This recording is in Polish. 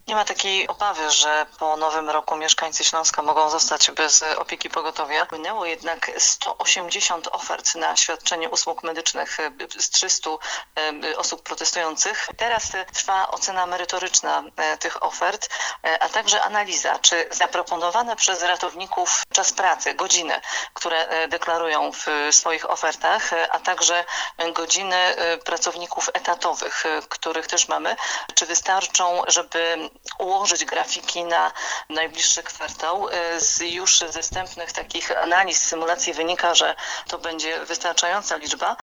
Nie ma takiej obawy, że po Nowym Roku mieszkańcy Śląska mogą zostać bez opieki pogotowia. Płynęło jednak 180 ofert na świadczenie usług medycznych z 300 osób protestujących. Teraz trwa ocena merytoryczna tych ofert, a także analiza, czy zaproponowane przez ratowników czas pracy, godziny, które deklarują w swoich ofertach, a także godziny pracowników etatowych, których też mamy, czy wystarczą, żeby ułożyć grafiki na najbliższy kwartał. Już ze wstępnych takich analiz, symulacji wynika, że to będzie wystarczająca liczba.